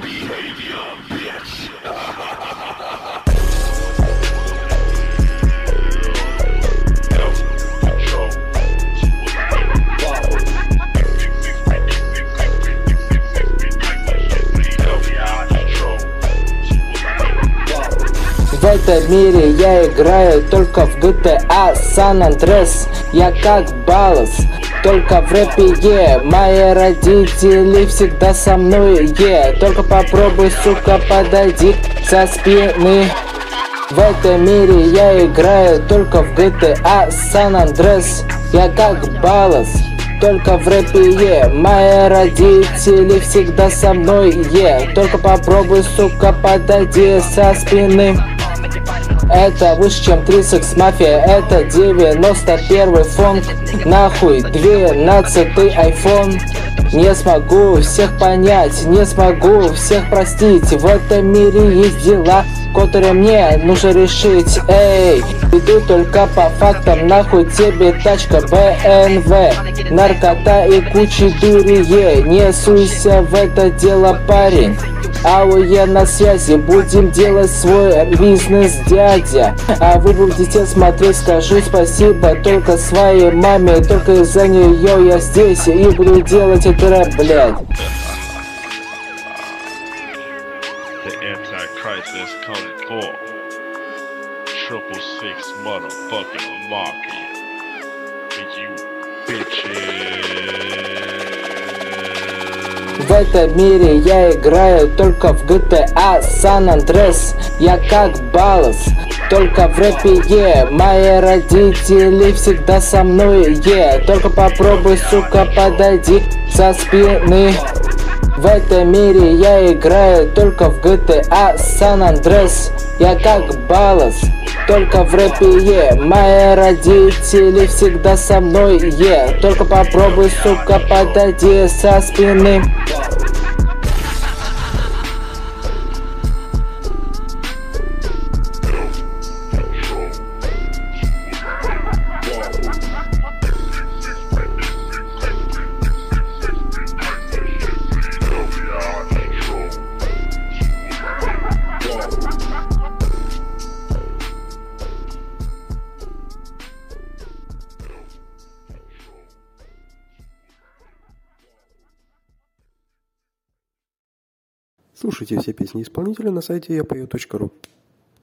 В этом мире я играю только в GTA San Andreas. Я как Балас, только в рэпе, Мои родители всегда со мной, Только попробуй, сука, подойди со спины. В этом мире я играю только в GTA San Andreas. Я как Балас, только в рэпе, Мои родители всегда со мной, Только попробуй, сука, подойди со спины. Это выше, чем 3Six Mafia, это 91-й фонк, нахуй 12-й iPhone. Не смогу всех понять, не смогу всех простить. В этом мире есть дела, которые мне нужно решить. Эй, иду только по фактам, нахуй тебе тачка BMW, наркота и куча дури, Не суйся в это дело, парень. Ау, я на связи, будем делать свой бизнес, дядя. А вы будете смотреть, скажу спасибо только своей маме. Только из-за нее я здесь и буду делать это рэп, блядь. The Antichrist is coming for 666 motherfucking mafia. You bitches. В этом мире я играю только в GTA San Andreas. Я как Балас, только в рэпе, Мои родители всегда со мной, Только попробуй, сука, подойди со спины. В этом мире я играю только в GTA San Andreas. Я как Балас, только в рэпе, Мои родители всегда со мной, Только попробуй, сука, подойди со спины. Слушайте все песни исполнителя на сайте yapayot.ru.